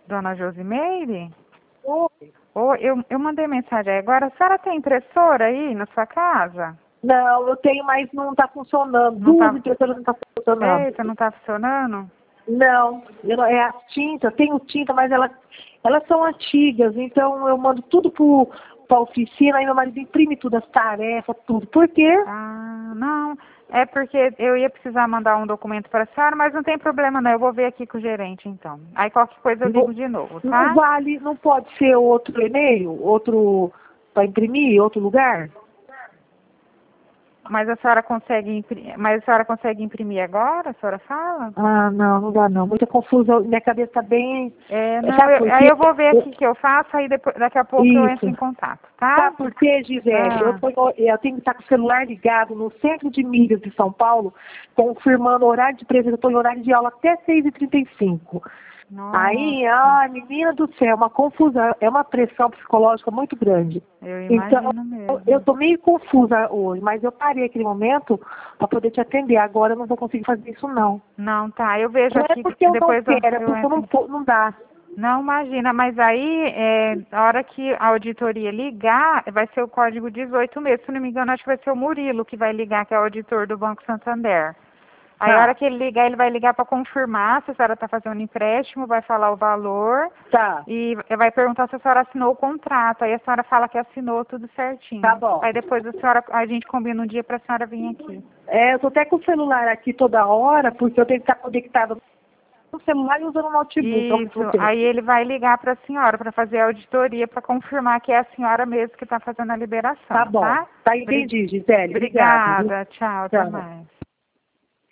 Dona Josimeire? Oi. Eu mandei mensagem aí agora. A senhora tem impressora aí na sua casa? Não, eu tenho, mas não está funcionando. Não Duas tá... impressoras não estão funcionando. Eita, não tá funcionando? Não, é as tintas, tenho tinta, mas elas são antigas, então eu mando tudo para a oficina, aí meu marido imprime tudo, as tarefas, tudo. Por quê? Ah, não. É porque eu ia precisar mandar um documento para a senhora, mas não tem problema não. Eu vou ver aqui com o gerente então. Aí qualquer coisa eu ligo de novo, Não tá? vale, não pode ser outro e-mail, outro para imprimir, outro lugar? Mas a senhora consegue imprimir agora? A senhora fala? Ah, não, não dá não. Muita confusão. Minha cabeça está bem. Não, Sabe por aí quê? eu vou ver aqui o que eu faço, aí depois, daqui a pouco eu entro Isso. em contato, tá? Sabe por quê, Gisele? Ah, Eu tenho que estar com o celular ligado no centro de milhas de São Paulo, confirmando o horário de presença. Eu estou em horário de aula até 6h35. Aí, nossa, menina do céu, uma confusão, é uma pressão psicológica muito grande. eu Então, imagino eu mesmo. estou meio confusa hoje, mas eu parei aquele momento para poder te atender. Agora eu não vou conseguir fazer isso, não. Não, tá, eu vejo Não é aqui, porque eu não depois quero, é eu porque eu entro. não dá. Não, imagina, mas aí, a hora que a auditoria ligar, vai ser o código 18 mesmo. Se não me engano, acho que vai ser o Murilo que vai ligar, que é o auditor do Banco Santander. Aí a hora Tá, que ele ligar, ele vai ligar para confirmar se a senhora está fazendo empréstimo, vai falar o valor tá, e vai perguntar se a senhora assinou o contrato. Aí a senhora fala que assinou tudo tá certinho. bom. Aí depois a gente combina um dia para a senhora vir aqui. Eu tô até com o celular aqui toda hora, porque eu tenho que estar conectado no celular e usando o notebook ao Isso, mesmo tempo. aí ele vai ligar para a senhora para fazer a auditoria, para confirmar que é a senhora mesmo que está fazendo a Tá liberação, bom. tá? Tá, entendi, Gisele. Obrigada, viu? Obrigada, tchau, até Tchau. mais.